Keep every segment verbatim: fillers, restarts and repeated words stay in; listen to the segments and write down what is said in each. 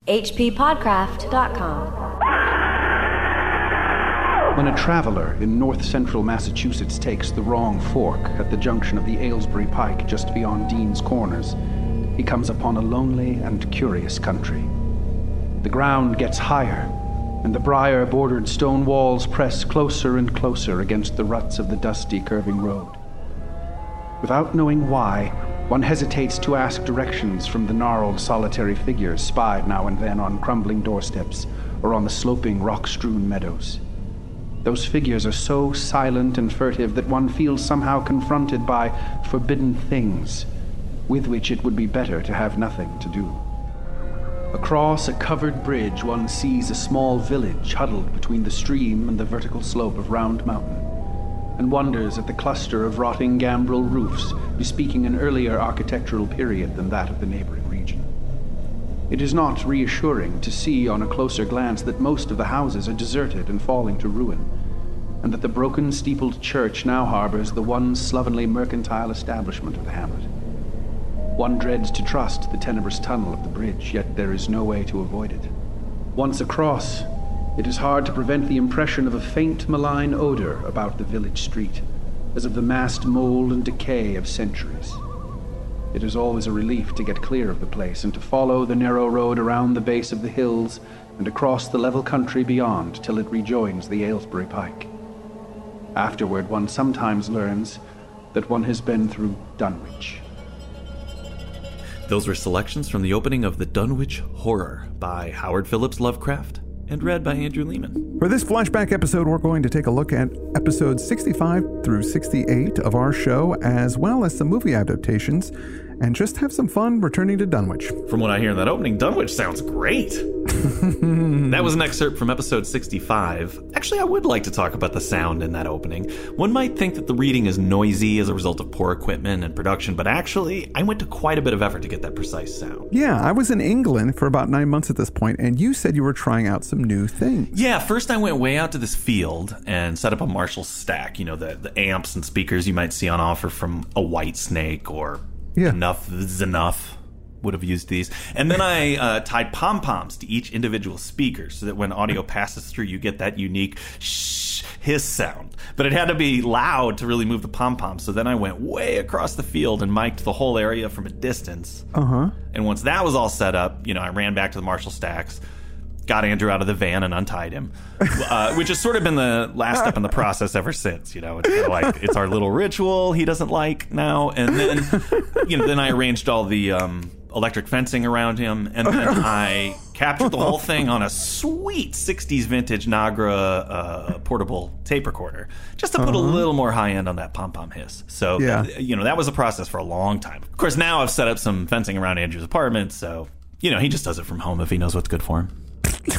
H P Podcraft dot com. When a traveler in north-central Massachusetts takes the wrong fork at the junction of the Aylesbury Pike just beyond Dean's Corners, he comes upon a lonely and curious country. The ground gets higher, and the briar-bordered stone walls press closer and closer against the ruts of the dusty, curving road. Without knowing why, one hesitates to ask directions from the gnarled, solitary figures spied now and then on crumbling doorsteps or on the sloping, rock-strewn meadows. Those figures are so silent and furtive that one feels somehow confronted by forbidden things with which it would be better to have nothing to do. Across a covered bridge, one sees a small village huddled between the stream and the vertical slope of Round Mountain, and wonders at the cluster of rotting gambrel roofs bespeaking an earlier architectural period than that of the neighboring region. It is not reassuring to see on a closer glance that most of the houses are deserted and falling to ruin, and that the broken steepled church now harbors the one slovenly mercantile establishment of the hamlet. One dreads to trust the tenebrous tunnel of the bridge, yet there is no way to avoid it. Once across, it is hard to prevent the impression of a faint malign odor about the village street, as of the massed mold and decay of centuries. It is always a relief to get clear of the place and to follow the narrow road around the base of the hills and across the level country beyond till it rejoins the Aylesbury Pike. Afterward, one sometimes learns that one has been through Dunwich. Those were selections from the opening of The Dunwich Horror by Howard Phillips Lovecraft and read by Andrew Lehman. For this flashback episode, we're going to take a look at episodes sixty-five through sixty-eight of our show, as well as some movie adaptations, and just have some fun returning to Dunwich. From what I hear in that opening, Dunwich sounds great. That was an excerpt from episode sixty-five. Actually, I would like to talk about the sound in that opening. One might think that the reading is noisy as a result of poor equipment and production, but actually, I went to quite a bit of effort to get that precise sound. Yeah, I was in England for about nine months at this point, and you said you were trying out some new things. Yeah, first I went way out to this field and set up a Marshall stack, you know, the, the amps and speakers you might see on offer from a Whitesnake or yeah. Enough is Enough. Would have used these. And then I uh, tied pom-poms to each individual speaker so that when audio passes through, you get that unique shh hiss sound. But it had to be loud to really move the pom-poms. So then I went way across the field and mic'd the whole area from a distance. Uh-huh. And once that was all set up, you know, I ran back to the Marshall stacks, got Andrew out of the van and untied him, uh, which has sort of been the last step in the process ever since. You know, it's kind of like it's our little ritual he doesn't like now. And then, you know, then I arranged all the um, electric fencing around him, and then I captured the whole thing on a sweet sixties vintage Nagra uh, portable tape recorder, just to put uh-huh. a little more high end on that pom pom hiss. So, yeah. th- you know, that was a process for a long time. Of course, now I've set up some fencing around Andrew's apartment, so you know he just does it from home if he knows what's good for him.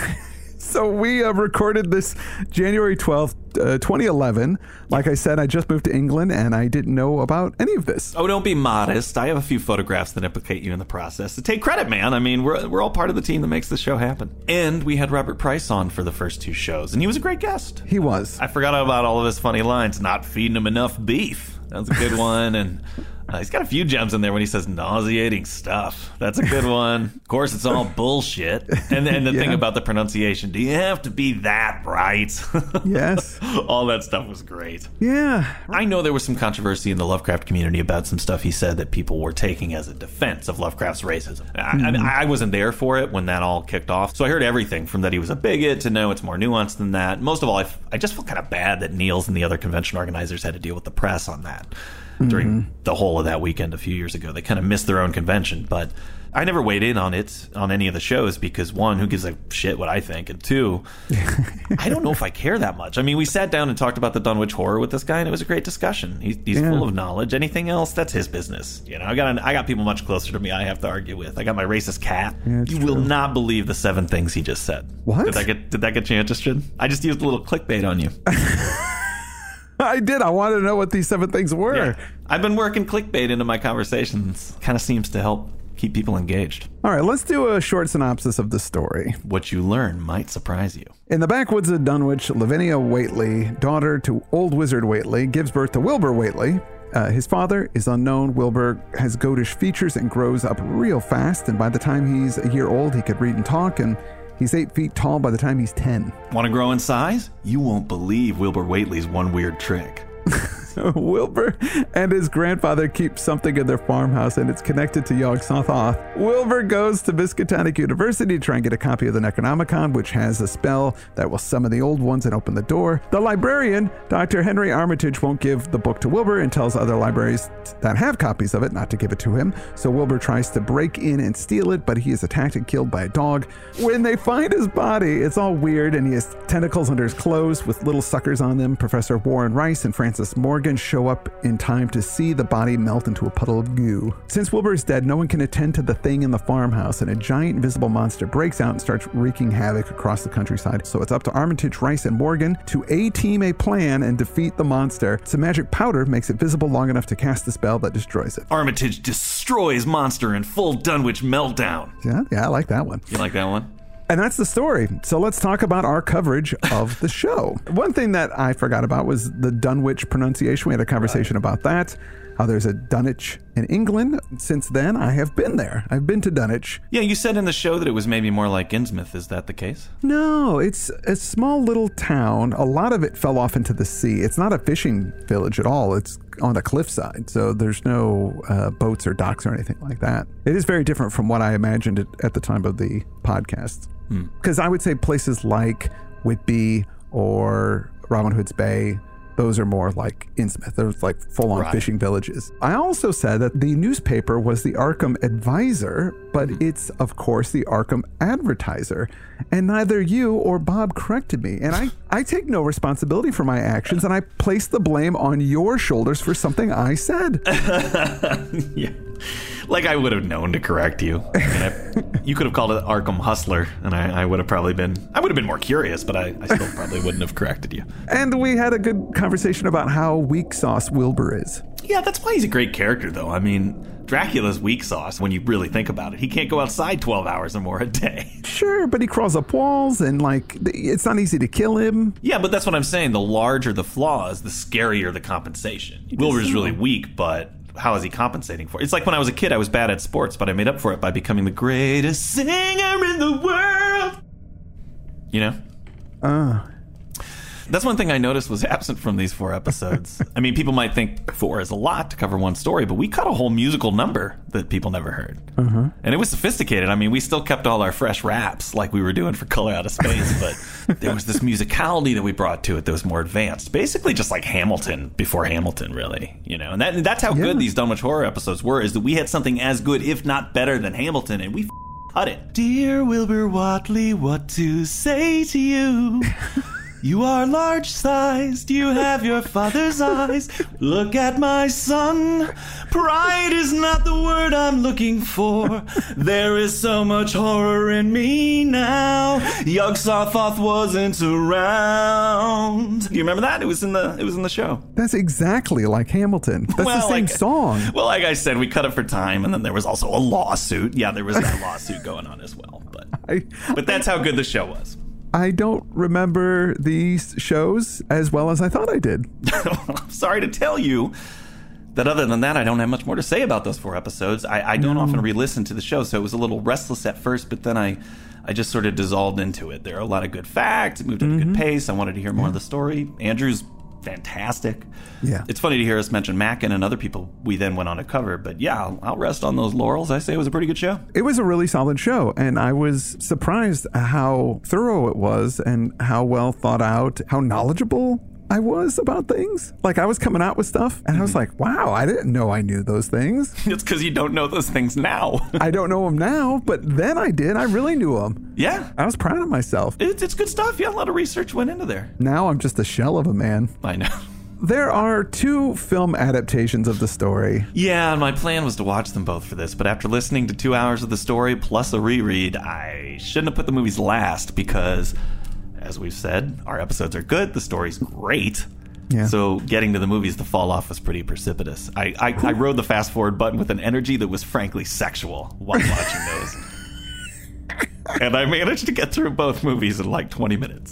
So we uh, recorded this January twelfth, uh, twenty eleven. Like I said, I just moved to England, and I didn't know about any of this. Oh, don't be modest. I have a few photographs that implicate you in the process. So take credit, man. I mean, we're we're all part of the team that makes this show happen. And we had Robert Price on for the first two shows, and he was a great guest. He was. I forgot about all of his funny lines. Not feeding him enough beef. That was a good one. And Uh, he's got a few gems in there when he says nauseating stuff. That's a good one. Of course, it's all bullshit. And then the yeah. thing about the pronunciation. Do you have to be that right? Yes. All that stuff was great. Yeah. I know there was some controversy in the Lovecraft community about some stuff he said that people were taking as a defense of Lovecraft's racism. I, mm. I, mean, I wasn't there for it when that all kicked off. So I heard everything from that he was a bigot to know it's more nuanced than that. Most of all, I, I just felt kind of bad that Niels and the other convention organizers had to deal with the press on that. During mm-hmm. the whole of that weekend a few years ago. They kind of missed their own convention, but I never weighed in on it on any of the shows because, one, who gives a shit what I think, and two, I don't know if I care that much. I mean, we sat down and talked about the Dunwich Horror with this guy, and it was a great discussion. He's, he's yeah. full of knowledge. Anything else, that's his business. You know, I got an, I got people much closer to me I have to argue with. I got my racist cat. Yeah, you true. will not believe the seven things he just said. What? Did that get, did that get you interested? I just used a little clickbait on you. I did. I wanted to know what these seven things were. Yeah. I've been working clickbait into my conversations. Kind of seems to help keep people engaged. All right, let's do a short synopsis of the story. What you learn might surprise you. In the backwoods of Dunwich, Lavinia Whately, daughter to old wizard Whately, gives birth to Wilbur Whately, Uh, his father is unknown. Wilbur has goatish features and grows up real fast. And by the time he's a year old, he could read and talk. And he's eight feet tall by the time he's ten. Want to grow in size? You won't believe Wilbur Whately's one weird trick. Wilbur and his grandfather keep something in their farmhouse, and it's connected to Yog-Sothoth. Wilbur goes to Miskatonic University to try and get a copy of the Necronomicon, which has a spell that will summon the old ones and open the door. The librarian, Doctor Henry Armitage, won't give the book to Wilbur and tells other libraries that have copies of it not to give it to him. So Wilbur tries to break in and steal it, but he is attacked and killed by a dog. When they find his body, it's all weird, and he has tentacles under his clothes with little suckers on them. Professor Warren Rice and Francis Morgan show up in time to see the body melt into a puddle of goo. Since Wilbur is dead, no one can attend to the thing in the farmhouse, and a giant invisible monster breaks out and starts wreaking havoc across the countryside. So it's up to Armitage, Rice, and Morgan to A-team a plan and defeat the monster. Some magic powder makes it visible long enough to cast a spell that destroys it. Armitage destroys monster in full Dunwich meltdown. Yeah, yeah, I like that one. You like that one? And that's the story. So let's talk about our coverage of the show. One thing that I forgot about was the Dunwich pronunciation. We had a conversation right. about that. How there's a Dunwich in England. Since then, I have been there. I've been to Dunwich. Yeah, you said in the show that it was maybe more like Innsmouth. Is that the case? No, it's a small little town. A lot of it fell off into the sea. It's not a fishing village at all. It's on the cliffside, so there's no uh, boats or docks or anything like that. It is very different from what I imagined it at the time of the podcast. Because hmm. I would say places like Whitby or Robin Hood's Bay, those are more like Innsmouth. They're like full-on right. fishing villages. I also said that the newspaper was the Arkham Advisor, but mm-hmm. it's, of course, the Arkham Advertiser. And neither you or Bob corrected me. And I, I take no responsibility for my actions, and I place the blame on your shoulders for something I said. Yeah. Like I would have known to correct you. I mean, I, you could have called it Arkham Hustler, and I, I would have probably been, I would have been more curious, but I, I still probably wouldn't have corrected you. And we had a good conversation about how weak sauce Wilbur is. Yeah, that's why he's a great character, though. I mean, Dracula's weak sauce, when you really think about it. He can't go outside twelve hours or more a day. Sure, but he crawls up walls, and, like, it's not easy to kill him. Yeah, but that's what I'm saying. The larger the flaws, the scarier the compensation. Wilbur's really weak, but how is he compensating for it? It's like when I was a kid, I was bad at sports, but I made up for it by becoming the greatest singer in the world. You know? Uh. That's one thing I noticed was absent from these four episodes. I mean, people might think four is a lot to cover one story, but we cut a whole musical number that people never heard. Uh-huh. And it was sophisticated. I mean, we still kept all our fresh raps like we were doing for Color Out of Space, but there was this musicality that we brought to it that was more advanced. Basically just like Hamilton before Hamilton, really. You know, and that, that's how yeah. good these Dunwich Horror episodes were, is that we had something as good, if not better, than Hamilton, and we f- cut it. Dear Wilbur Whatley, what to say to you? You are large-sized, you have your father's eyes. Look at my son. Pride is not the word I'm looking for. There is so much horror in me now. Yog-Sothoth wasn't around. Do you remember that? It was in the it was in the show. That's exactly like Hamilton. That's well, the same like, song. Well, like I said, we cut it for time, and then there was also a lawsuit. Yeah, there was that lawsuit going on as well. But I, but that's how good the show was. I don't remember these shows as well as I thought I did. I'm sorry to tell you that other than that, I don't have much more to say about those four episodes. I, I don't no. often re-listen to the show, so it was a little restless at first, but then I, I just sort of dissolved into it. There are a lot of good facts. It moved at mm-hmm. a good pace. I wanted to hear more yeah. of the story. Andrew's fantastic. Yeah. It's funny to hear us mention Mackin and other people we then went on to cover, but yeah, I'll, I'll rest on those laurels. I say it was a pretty good show. It was a really solid show, and I was surprised how thorough it was and how well thought out, how knowledgeable I was about things. Like, I was coming out with stuff, and mm-hmm. I was like, wow, I didn't know I knew those things. It's because you don't know those things now. I don't know them now, but then I did. I really knew them. Yeah. I was proud of myself. It's, it's good stuff. Yeah, a lot of research went into there. Now I'm just a shell of a man. I know. There are two film adaptations of the story. Yeah, and my plan was to watch them both for this, but after listening to two hours of the story plus a reread, I shouldn't have put the movies last because, as we've said, our episodes are good, the story's great. Yeah. So getting to the movies, the fall off was pretty precipitous. I, I, I rode the fast forward button with an energy that was frankly sexual while watching those. And I managed to get through both movies in like twenty minutes.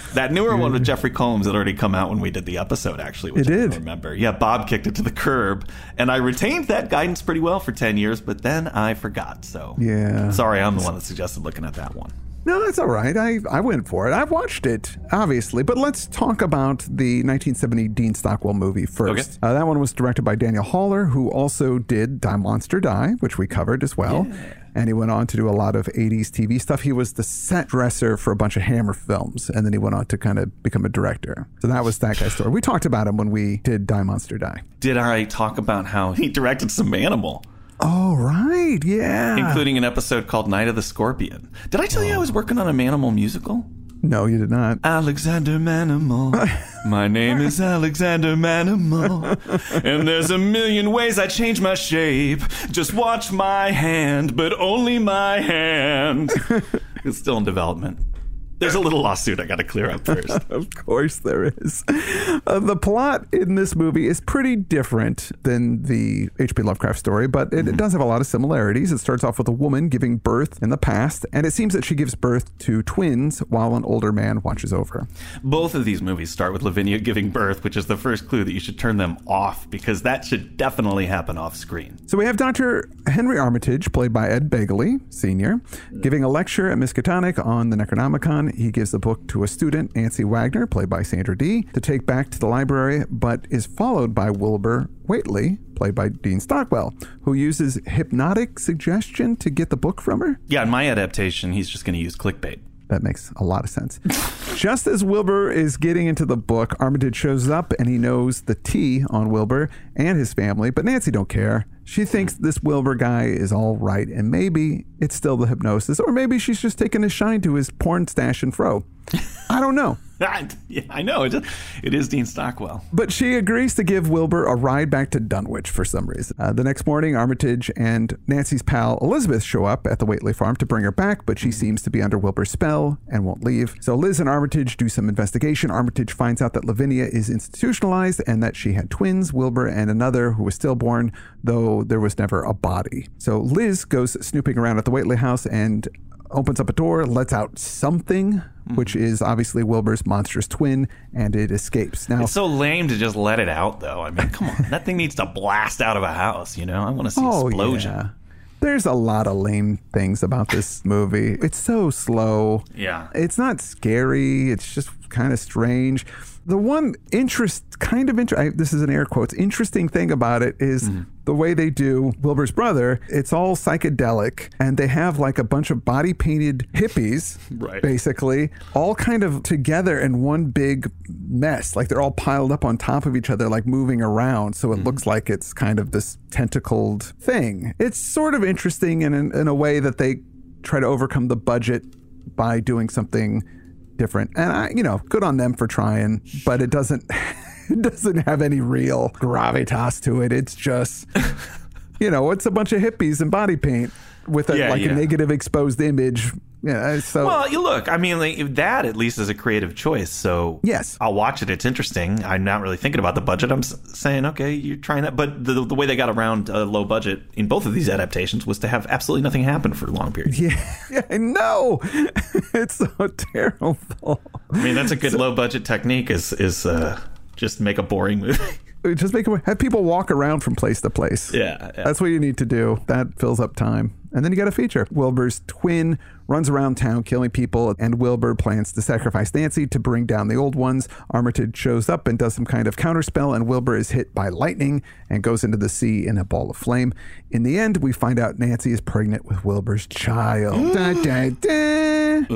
That newer one with Jeffrey Combs had already come out when we did the episode, actually, which it I did. don't remember. Yeah, Bob kicked it to the curb, and I retained that guidance pretty well for ten years, but then I forgot. So Yeah. sorry, I'm the one that suggested looking at that one. No, that's all right. I, I went for it. I've watched it, obviously. But let's talk about the nineteen seventy Dean Stockwell movie first. Okay. Uh, that one was directed by Daniel Haller, who also did Die Monster Die, which we covered as well. Yeah. And he went on to do a lot of eighties T V stuff. He was the set dresser for a bunch of Hammer films, and then he went on to kind of become a director. So that was that guy's story. We talked about him when we did Die Monster Die. Did I talk about how he directed some Manimal? Oh, right. Yeah. Including an episode called Night of the Scorpion. Did I tell you I was working on a Manimal musical? No, you did not. Alexander Manimal. My name is Alexander Manimal. And there's a million ways I change my shape. Just watch my hand, but only my hand. It's still in development. There's a little lawsuit I got to clear up first. Of course there is. Uh, the plot in this movie is pretty different than the H P Lovecraft story, but it, mm-hmm. it does have a lot of similarities. It starts off with a woman giving birth in the past, and it seems that she gives birth to twins while an older man watches over. Both of these movies start with Lavinia giving birth, which is the first clue that you should turn them off, because that should definitely happen off screen. So we have Doctor Henry Armitage, played by Ed Begley, Senior, giving a lecture at Miskatonic on the Necronomicon. He gives the book to a student, Nancy Wagner, played by Sandra Dee, to take back to the library, but is followed by Wilbur Whateley, played by Dean Stockwell, who uses hypnotic suggestion to get the book from her. Yeah, in my adaptation, he's just going to use clickbait. That makes a lot of sense. Just as Wilbur is getting into the book, Armitage shows up and he knows the T on Wilbur and his family, but Nancy don't care. She thinks this Wilbur guy is all right, and maybe it's still the hypnosis, or maybe she's just taking a shine to his porn stash and fro. I don't know. Yeah, I know. It is, it is Dean Stockwell. But she agrees to give Wilbur a ride back to Dunwich for some reason. Uh, the next morning, Armitage and Nancy's pal Elizabeth show up at the Whateley farm to bring her back, but she seems to be under Wilbur's spell and won't leave. So Liz and Armitage do some investigation. Armitage finds out that Lavinia is institutionalized and that she had twins, Wilbur and another who was stillborn, though there was never a body. So Liz goes snooping around at the Whateley house and opens up a door, lets out something, mm-hmm. which is obviously Wilbur's monstrous twin, and it escapes. Now, it's so lame to just let it out, though. I mean, come on. That thing needs to blast out of a house, you know? I want to see oh, explosion. Yeah. There's a lot of lame things about this movie. It's so slow. Yeah. It's not scary. It's just kind of strange. The one interest, kind of interest, this is an air quotes, interesting thing about it is mm-hmm. the way they do Wilbur's brother. It's all psychedelic, and they have like a bunch of body painted hippies, right. basically, all kind of together in one big mess. Like they're all piled up on top of each other, like moving around. So it mm-hmm. looks like it's kind of this tentacled thing. It's sort of interesting in, in, in a way that they try to overcome the budget by doing something different. And I, you know, good on them for trying, but it doesn't it doesn't have any real gravitas to it. It's just, you know, it's a bunch of hippies and body paint with a, yeah, like yeah. a negative exposed image. Yeah, so well, you look. I mean, like, that at least is a creative choice. So yes, I'll watch it. It's interesting. I'm not really thinking about the budget. I'm s- saying, okay, you're trying that. But the the way they got around a low budget in both of these adaptations was to have absolutely nothing happen for long periods. Yeah, yeah I know. It's so terrible. I mean, that's a good so, low budget technique. Is is uh, just make a boring movie. Just make them, have people walk around from place to place. Yeah, yeah. That's what you need to do. That fills up time. And then you got a feature. Wilbur's twin runs around town killing people, and Wilbur plans to sacrifice Nancy to bring down the old ones. Armitage shows up and does some kind of counterspell, and Wilbur is hit by lightning and goes into the sea in a ball of flame. In the end, we find out Nancy is pregnant with Wilbur's child. da, da, da.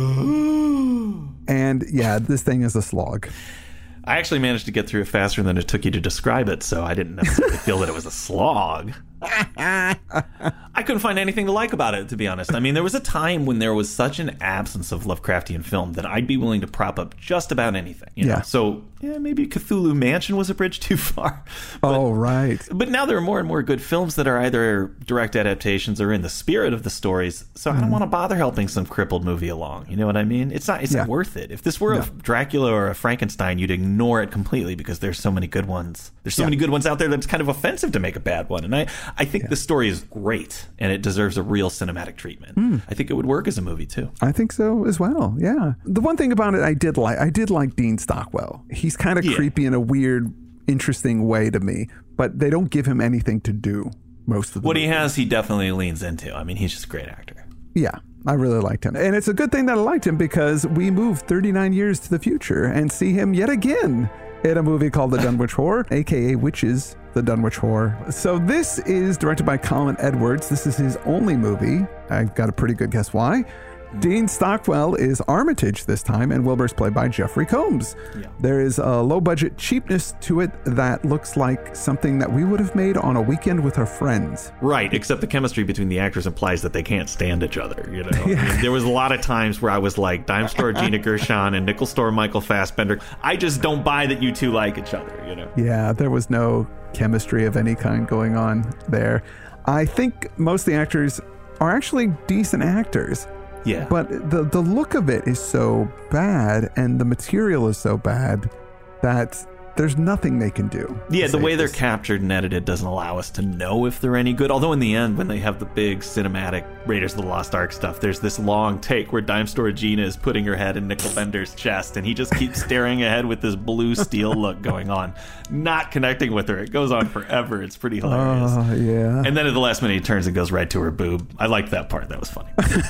And yeah, this thing is a slog. I actually managed to get through it faster than it took you to describe it, so I didn't necessarily feel that it was a slog. I couldn't find anything to like about it, to be honest. I mean, there was a time when there was such an absence of Lovecraftian film that I'd be willing to prop up just about anything. You know? Yeah. So, yeah, maybe Cthulhu Mansion was a bridge too far. But, oh, right. But now there are more and more good films that are either direct adaptations or in the spirit of the stories. So mm. I don't want to bother helping some crippled movie along. You know what I mean? It's not. It's yeah. not worth it. If this were no. a Dracula or a Frankenstein, you'd ignore it completely because there's so many good ones. There's so yeah. many good ones out there that it's kind of offensive to make a bad one. And I, I think yeah. the story is great. it, and it deserves a real cinematic treatment. Mm. I think it would work as a movie too. I think so as well. Yeah. The one thing about it I did like, I did like Dean Stockwell. He's kind of yeah. creepy in a weird, interesting way to me, but they don't give him anything to do most of the What movie. he has, he definitely leans into. I mean, he's just a great actor. Yeah. I really liked him. And it's a good thing that I liked him because we move thirty-nine years to the future and see him yet again in a movie called The Dunwich Horror, a k a. Witches, The Dunwich Horror. So this is directed by Colin Edwards. This is his only movie. I've got a pretty good guess why. Dean Stockwell is Armitage this time, and Wilbur's played by Jeffrey Combs. Yeah. There is a low-budget cheapness to it that looks like something that we would have made on a weekend with our friends. Right, except the chemistry between the actors implies that they can't stand each other. You know, yeah. I mean, there was a lot of times where I was like, Dime Store Gina Gershon and Nickel Store Michael Fassbender. I just don't buy that you two like each other. You know. Yeah, there was no chemistry of any kind going on there. I think most of the actors are actually decent actors. Yeah. But the the look of it is so bad and the material is so bad that there's nothing they can do. Yeah, the way they're captured and edited doesn't allow us to know if they're any good. Although in the end, when they have the big cinematic Raiders of the Lost Ark stuff, there's this long take where Dime Store Gina is putting her head in Nickel Bender's chest, and he just keeps staring ahead with this blue steel look going on, not connecting with her. It goes on forever. It's pretty hilarious. Oh, uh, yeah. And then at the last minute, he turns and goes right to her boob. I liked that part. That was funny.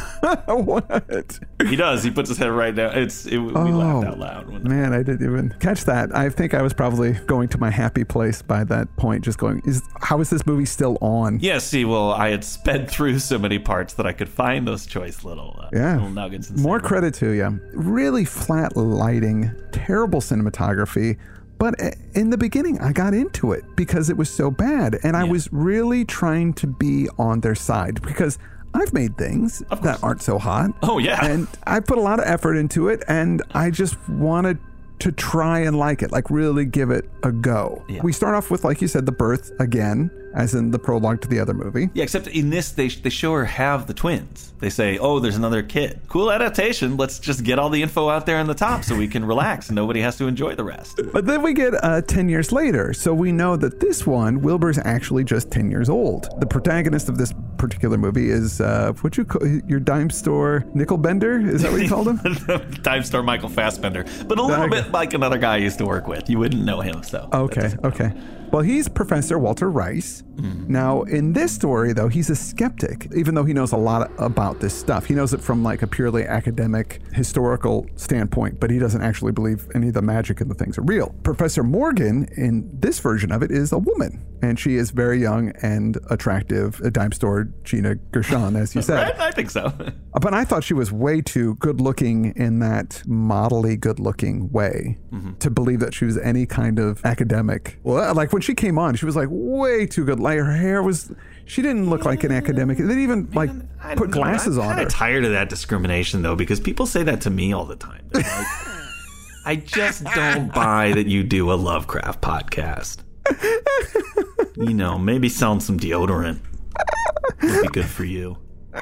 What? He does. He puts his head right down. It's it, we oh, laughed out loud. When man, I didn't even catch that. I think I was probably going to my happy place by that point, just going, is how is this movie still on? Yeah, see, well, I had sped through so many parts that I could find those choice little, uh, yeah. little nuggets. More credit to you. Really flat lighting, terrible cinematography. But in the beginning, I got into it because it was so bad. And I yeah. was really trying to be on their side because I've made things that aren't so hot. Oh, yeah. And I put a lot of effort into it, and I just wanted to try and like it, like really give it a go. Yeah. We start off with, like you said, the birth again, as in the prologue to the other movie. Yeah, except in this, they they show her have the twins. They say, oh, there's another kid. Cool adaptation. Let's just get all the info out there in the top so we can relax and nobody has to enjoy the rest. But then we get uh, ten years later, so we know that this one, Wilbur's actually just ten years old. The protagonist of this particular movie is, uh, what'd you call your Dime Store Nickel Bender? Is that what you called him? Dime Store Michael Fassbender. But a little bit like another guy I used to work with. You wouldn't know him, so. Okay, okay. Well, he's Professor Walter Rice. Mm. Now, in this story, though, he's a skeptic, even though he knows a lot about this stuff. He knows it from like a purely academic, historical standpoint, but he doesn't actually believe any of the magic and the things are real. Professor Morgan, in this version of it, is a woman, and she is very young and attractive. A Dime Store Gina Gershon, as you said. Right? I think so. But I thought she was way too good-looking in that modelly good-looking way mm-hmm. to believe that she was any kind of academic. Well, like when she came on, she was like way too good. Like her hair was, she didn't look like an academic. They didn't even like Man, put glasses I'm on her. I'm tired of that discrimination though, because people say that to me all the time. Like, I just don't buy that you do a Lovecraft podcast. You know, maybe selling some deodorant would be good for you.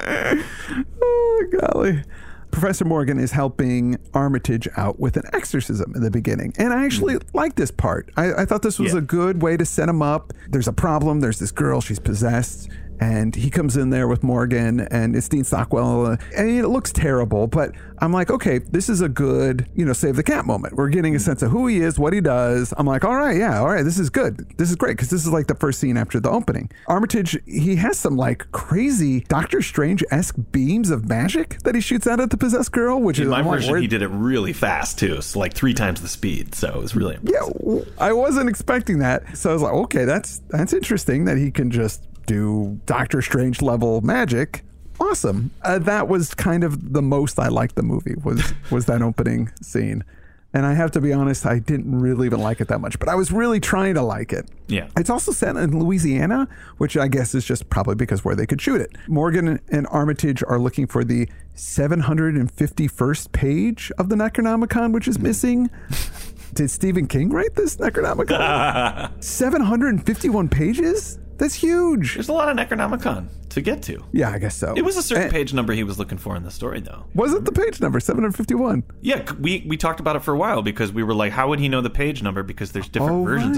Oh, golly. Professor Morgan is helping Armitage out with an exorcism in the beginning. And I actually mm. like this part. I, I thought this was yeah. a good way to set him up. There's a problem. There's this girl. She's possessed. And he comes in there with Morgan, and it's Dean Stockwell. Uh, and it looks terrible, but I'm like, okay, this is a good, you know, save the cat moment. We're getting a sense of who he is, what he does. I'm like, all right, yeah, all right, this is good. This is great, because this is like the first scene after the opening. Armitage, he has some like crazy Doctor Strange-esque beams of magic that he shoots out at the possessed girl, which in is my I'm version, like, he did it really fast too, so like three times the speed. So it was really impressive. Yeah, I wasn't expecting that. So I was like, okay, that's that's interesting that he can just do Doctor Strange level magic. Awesome. Uh, that was kind of the most I liked the movie was was that opening scene. And I have to be honest, I didn't really even like it that much, but I was really trying to like it. Yeah. It's also set in Louisiana, which I guess is just probably because where they could shoot it. Morgan and Armitage are looking for the seven hundred fifty-first page of the Necronomicon, which is missing. Did Stephen King write this Necronomicon? seven hundred fifty-one pages? That's huge. There's a lot of Necronomicon to get to. Yeah, I guess so. It was a certain and, page number he was looking for in the story, though. Was it the page number, seven hundred fifty-one? Yeah, we, we talked about it for a while because we were like, how would he know the page number? Because there's different oh, versions right. of it.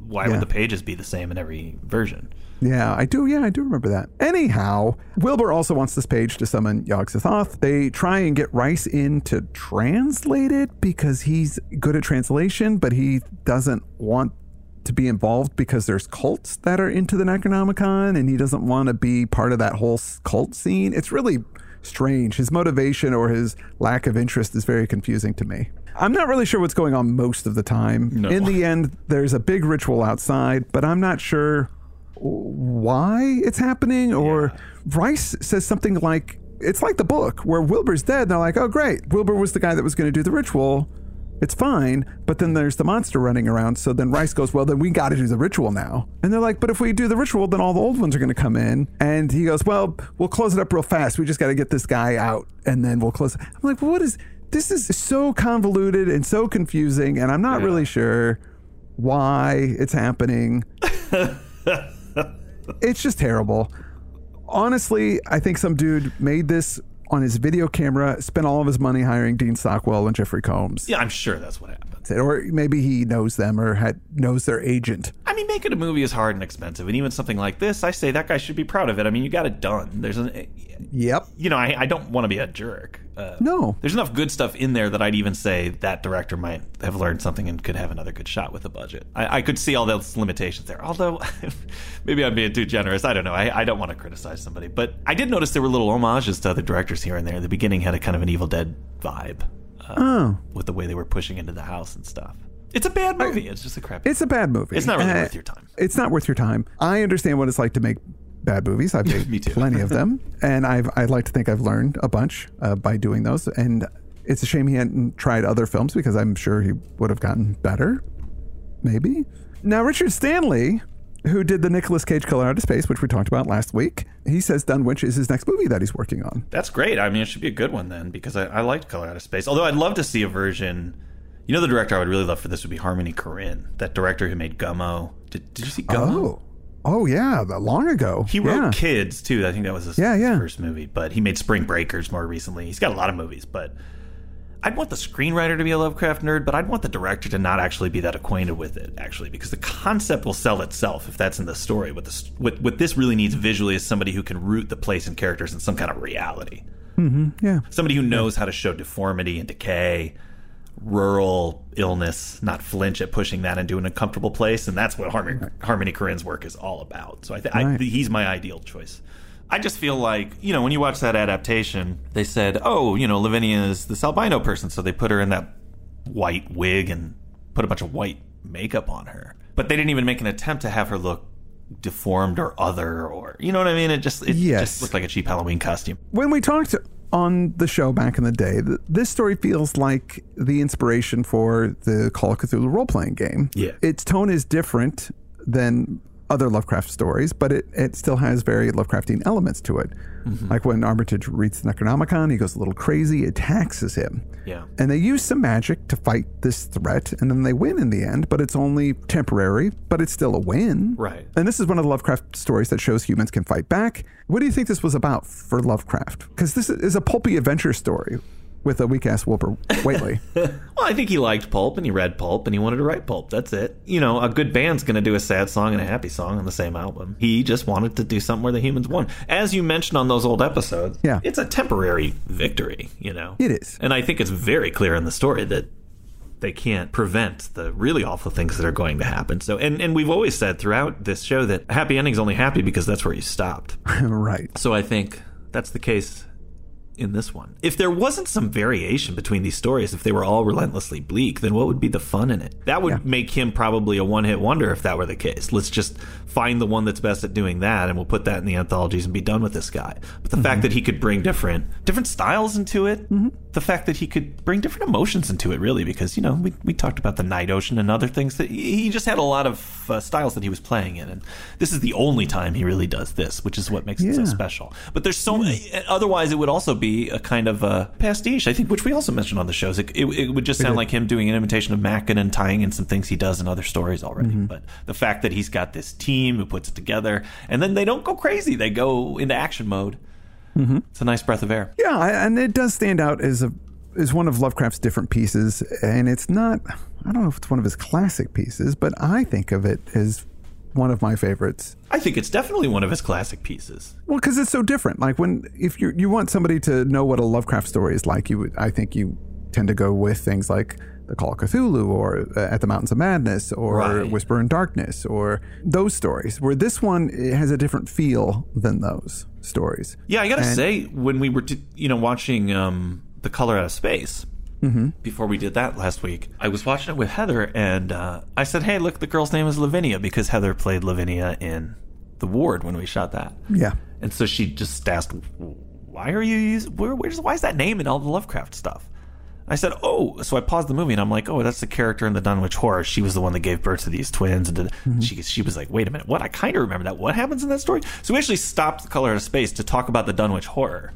why Yeah. would the pages be the same in every version? Yeah, I do. Yeah, I do remember that. Anyhow, Wilbur also wants this page to summon Yog-Sothoth. They try and get Rice in to translate it because he's good at translation, but he doesn't want to be involved because there's cults that are into the Necronomicon, and he doesn't want to be part of that whole cult scene. It's really strange. His motivation or his lack of interest is very confusing to me. I'm not really sure what's going on most of the time. No. In the end, there's a big ritual outside, but I'm not sure why it's happening. Or Yeah. Rice says something like, it's like the book where Wilbur's dead. And they're like, oh, great. Wilbur was the guy that was going to do the ritual. It's fine. But then there's the monster running around. So then Rice goes, well, then we got to do the ritual now. And they're like, but if we do the ritual, then all the old ones are going to come in. And he goes, well, we'll close it up real fast. We just got to get this guy out and then we'll close it. I'm like, well, what is this? Is so convoluted and so confusing. And I'm not Yeah. really sure why it's happening. It's just terrible. Honestly, I think some dude made this on his video camera, spent all of his money hiring Dean Stockwell and Jeffrey Combs. Yeah, I'm sure that's what happened. Or maybe he knows them or had knows their agent. I mean, making a movie is hard and expensive, and even something like this, I say that guy should be proud of it. I mean, you got it done. There's an, Yep. you know, I, I don't want to be a jerk. Uh, No. There's enough good stuff in there that I'd even say that director might have learned something and could have another good shot with the budget. I, I could see all those limitations there. Although, maybe I'm being too generous. I don't know. I, I don't want to criticize somebody. But I did notice there were little homages to other directors here and there. The beginning had a kind of an Evil Dead vibe. Uh, Oh. with the way they were pushing into the house and stuff. It's a bad movie. It's just a crap. It's a bad movie. It's not really Uh, worth your time. It's not worth your time. I understand what it's like to make bad movies. I've made Me too. plenty of them. And I've, I'd like to think I've learned a bunch uh, by doing those. And it's a shame he hadn't tried other films because I'm sure he would have gotten better. Maybe. Now, Richard Stanley, who did the Nicolas Cage Color Out of Space, which we talked about last week, he says Dunwich is his next movie that he's working on. That's great. I mean, it should be a good one then, because I, I liked Color Out of Space. Although I'd love to see a version. You know, the director I would really love for this would be Harmony Korine, that director who made Gummo. Did, did you see Gummo? Oh. Oh, yeah. that Long ago. He wrote yeah. Kids, too. I think that was his Yeah, yeah. first movie. But he made Spring Breakers more recently. He's got a lot of movies. But I'd want the screenwriter to be a Lovecraft nerd, but I'd want the director to not actually be that acquainted with it, actually, because the concept will sell itself if that's in the story. What, the, what, what this really needs visually is somebody who can root the place and characters in some kind of reality. Mm-hmm. Yeah. Somebody who knows how to show deformity and decay, rural illness, not flinch at pushing that into an uncomfortable place. And that's what Harmony, Harmony Korine's work is all about. So I think Right. he's my ideal choice. I just feel like, you know, when you watch that adaptation, they said, oh, you know, Lavinia is this albino person. So they put her in that white wig and put a bunch of white makeup on her. But they didn't even make an attempt to have her look deformed or other, or, you know what I mean? It just, it Yes. just looked like a cheap Halloween costume. When we talked on the show back in the day, th- this story feels like the inspiration for the Call of Cthulhu role-playing game. Yeah. Its tone is different than other Lovecraft stories, but it, it still has very Lovecraftian elements to it. Mm-hmm. Like when Armitage reads the Necronomicon, he goes a little crazy, it taxes him. Yeah. And they use some magic to fight this threat, and then they win in the end, but it's only temporary, but it's still a win. Right. And this is one of the Lovecraft stories that shows humans can fight back. What do you think this was about for Lovecraft? Because this is a pulpy adventure story with a weak-ass Wilbur Whateley. Well, I think he liked pulp and he read pulp and he wanted to write pulp. That's it. You know, a good band's going to do a sad song and a happy song on the same album. He just wanted to do something where the humans won. As you mentioned on those old episodes, Yeah. it's a temporary victory, you know. It is. And I think it's very clear in the story that they can't prevent the really awful things that are going to happen. So, and, and we've always said throughout this show that a happy ending's only happy because that's where you stopped. Right. So I think that's the case in this one. If there wasn't some variation between these stories, if they were all relentlessly bleak, then what would be the fun in it? That would Yeah. make him probably a one-hit wonder if that were the case. Let's just find the one that's best at doing that, and we'll put that in the anthologies and be done with this guy. But the mm-hmm. fact that he could bring different different styles into it, mm-hmm. the fact that he could bring different emotions into it, really, because, you know, we, we talked about the Night Ocean and other things. That he just had a lot of uh, styles that he was playing in, and this is the only time he really does this, which is what makes Yeah. it so special. But there's so many, otherwise it would also be a kind of a pastiche, I think, which we also mentioned on the shows. It, it, it would just sound like him doing an imitation of Mackin and tying in some things he does in other stories already. Mm-hmm. But the fact that he's got this team who puts it together, and then they don't go crazy, they go into action mode. Mm-hmm. It's a nice breath of air. Yeah, and it does stand out as a is one of Lovecraft's different pieces, and it's not, I don't know if it's one of his classic pieces, but I think of it as one of my favorites. I think it's definitely one of his classic pieces. Well, because it's so different. Like when, if you you want somebody to know what a Lovecraft story is like, you would, I think you tend to go with things like The Call of Cthulhu or uh, At the Mountains of Madness or Right. Whisper in Darkness or those stories, where this one it has a different feel than those stories. Yeah, I gotta And- say, when we were, t- you know, watching um, The Color Out of Space, mm-hmm. before we did that last week, I was watching it with Heather, and uh, I said, hey, look, the girl's name is Lavinia, because Heather played Lavinia in The Ward when we shot that. Yeah. And so she just asked, why are you using, where, where's, why is that name in all the Lovecraft stuff? I said, oh, so I paused the movie and I'm like, oh, that's the character in the Dunwich Horror. She was the one that gave birth to these twins. And did, mm-hmm. she she was like, wait a minute, what? I kind of remember that. What happens in that story? So we actually stopped The Color Out of Space to talk about the Dunwich Horror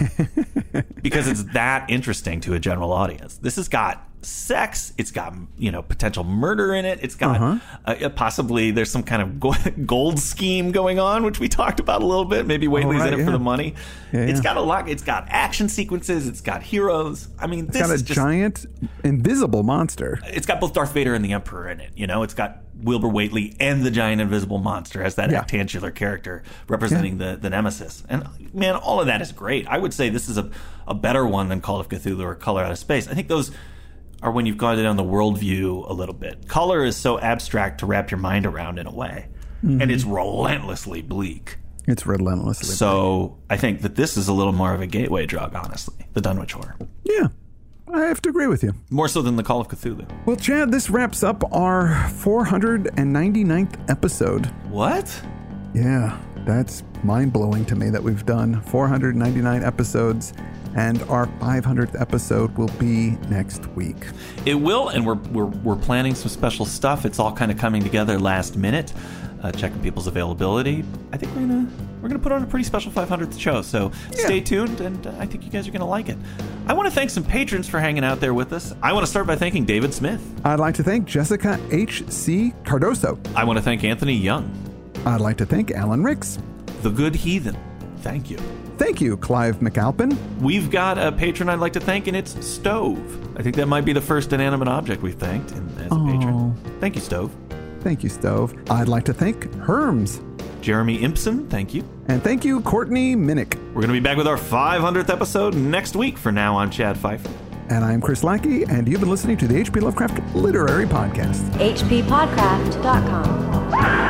because it's that interesting to a general audience. This has got sex. It's got, you know, potential murder in it. It's got uh-huh. uh, possibly there's some kind of go- gold scheme going on, which we talked about a little bit. Maybe Whately's oh, right, in it yeah. for the money. Yeah, it's yeah. got a lot. It's got action sequences. It's got heroes. I mean, it's this got a is just, giant invisible monster. It's got both Darth Vader and the Emperor in it. You know, it's got Wilbur Whately and the giant invisible monster as that yeah. actangular character representing yeah. the, the nemesis. And man, all of that is great. I would say this is a, a better one than Call of Cthulhu or Color Out of Space. I think those are when you've gone down the worldview a little bit. Color is so abstract to wrap your mind around in a way. Mm-hmm. And it's relentlessly bleak. It's relentlessly So bleak. I think that this is a little more of a gateway drug, honestly, the Dunwich Horror. Yeah. I have to agree with you. More so than the Call of Cthulhu. Well, Chad, this wraps up our four hundred ninety-ninth episode. What? Yeah, that's mind-blowing to me that we've done four hundred ninety-nine episodes, and our five hundredth episode will be next week. It will, and we're we're, we're planning some special stuff. It's all kind of coming together last minute. Uh, checking people's availability. I think we're gonna we're gonna put on a pretty special five hundredth show. So yeah. stay tuned, and uh, I think you guys are gonna like it. I want to thank some patrons for hanging out there with us. I want to start by thanking David Smith. I'd like to thank Jessica H C Cardoso. I want to thank Anthony Young. I'd like to thank Alan Ricks. The Good Heathen. Thank you. Thank you, Clive McAlpin. We've got a patron I'd like to thank, and it's Stove. I think that might be the first inanimate object we've thanked as a oh. patron. Thank you, Stove. Thank you, Stove. I'd like to thank Herms. Jeremy Impson, thank you. And thank you, Courtney Minnick. We're going to be back with our five hundredth episode next week. For now, I'm Chad Pfeiffer. And I'm Chris Lackey, and you've been listening to the H P Lovecraft Literary Podcast. H P Podcraft dot com.